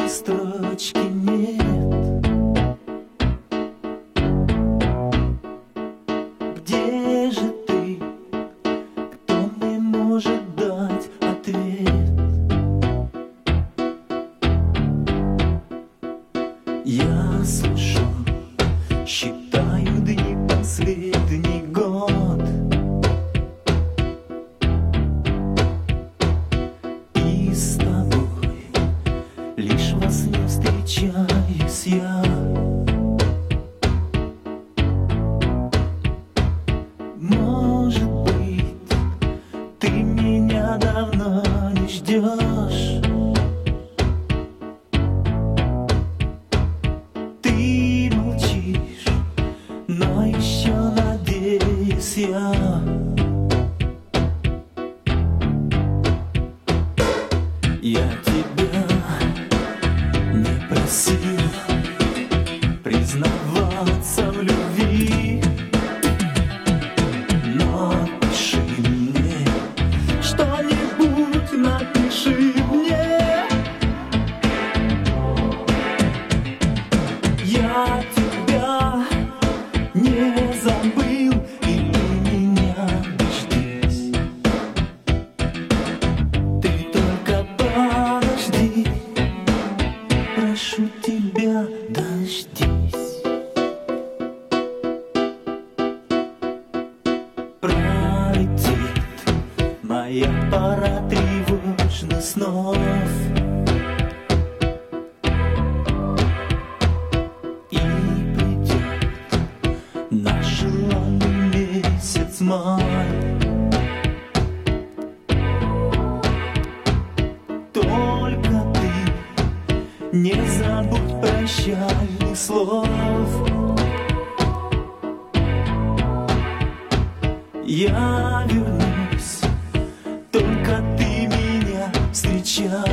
строчки нет. Где же ты? Кто мне может дать ответ? Я слышу, считаю дни последний год, и с тобой лишь во сне встречаюсь я. Может быть, ты меня давно не ждешь. Ты молчишь, но еще надеюсь я. Я тебя не просил признаваться в любви, но пиши мне что-нибудь, напиши мне. Я тебя не забыл, и ты меня дождись. Ты только подожди, прошу тебя, дождись. Пролетит моя пора тревожных снов, и придет наш желанный месяц май. Только ты не забудь прощальных слов. Я вернусь, только ты меня встречай.